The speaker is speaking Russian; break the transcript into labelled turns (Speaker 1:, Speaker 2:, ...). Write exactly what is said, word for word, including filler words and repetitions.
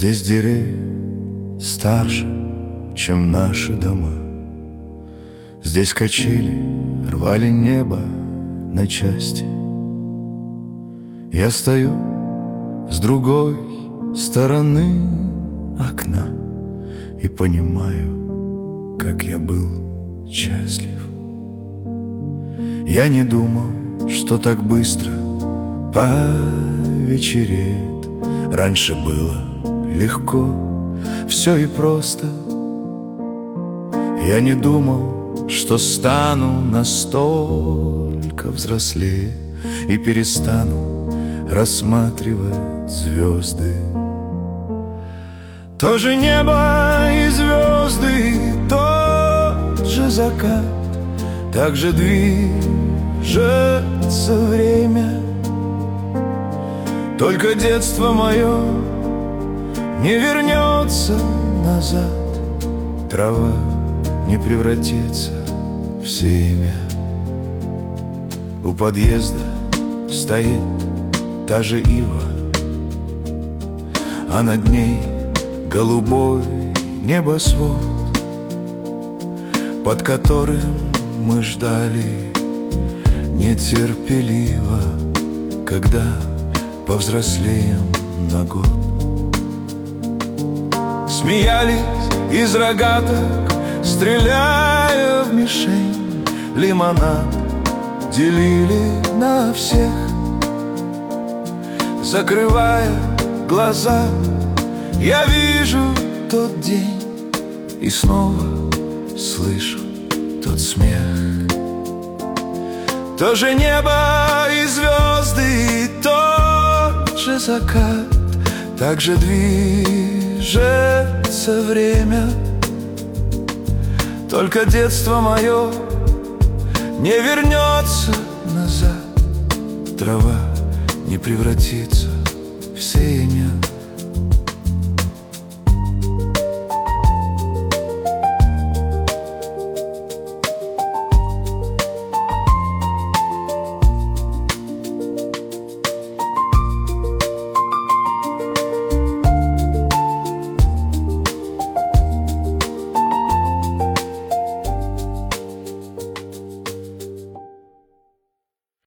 Speaker 1: Здесь деревья старше, чем наши дома. Здесь качели рвали небо на части. Я стою с другой стороны окна и понимаю, как я был счастлив. Я не думал, что так быстро повечереет. Раньше было легко, все и просто. Я не думал, что стану настолько взрослее и перестану рассматривать звезды. То же небо и звезды, тот же закат, так же движется время. Только детство мое не вернется назад, трава не превратится в семя. У подъезда стоит та же ива, а над ней голубой небосвод, под которым мы ждали нетерпеливо, когда повзрослеем на год. Смеялись из рогаток, стреляя в мишень. Лимонад делили на всех. Закрывая глаза, я вижу тот день и снова слышу тот смех. То же небо и звезды, и тот же закат, так же движется время. Только детство мое не вернется назад, трава не превратится в семя.